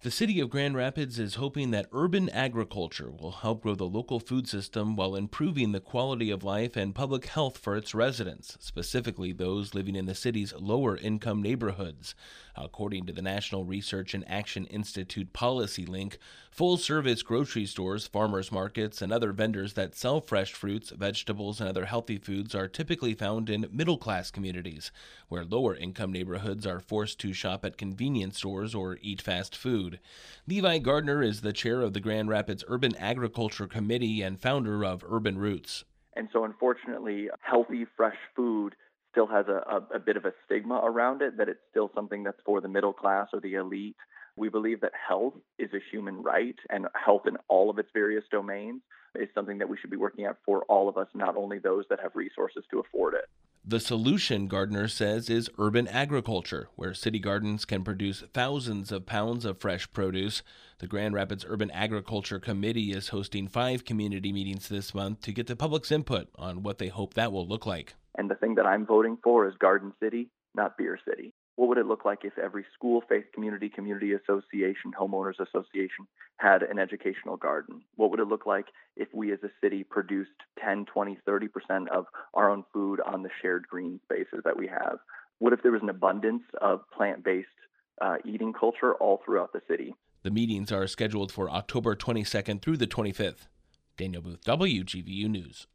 The city of Grand Rapids is hoping that urban agriculture will help grow the local food system while improving the quality of life and public health for its residents, specifically those living in the city's lower income neighborhoods. According to the National Research and Action Institute Policy Link, full service grocery stores, farmers markets, and other vendors that sell fresh fruits, vegetables, and other healthy foods are typically found in middle class communities, where lower income neighborhoods are forced to shop at convenience stores or eat fast food. Levi Gardner is the chair of the Grand Rapids Urban Agriculture Committee and founder of Urban Roots. And so, unfortunately, healthy, fresh food still has a bit of a stigma around it, that it's still something that's for the middle class or the elite. We believe that health is a human right, and health in all of its various domains is something that we should be working at for all of us, not only those that have resources to afford it. The solution, Gardner says, is urban agriculture, where city gardens can produce thousands of pounds of fresh produce. The Grand Rapids Urban Agriculture Committee is hosting 5 community meetings this month to get the public's input on what they hope that will look like. And the thing that I'm voting for is Garden City, not Beer City. What would it look like if every school, faith community, community association, homeowners association had an educational garden? What would it look like if we as a city produced 10, 20, 30% of our own food on the shared green spaces that we have? What if there was an abundance of plant-based eating culture all throughout the city? The meetings are scheduled for October 22nd through the 25th. Daniel Booth, WGVU News.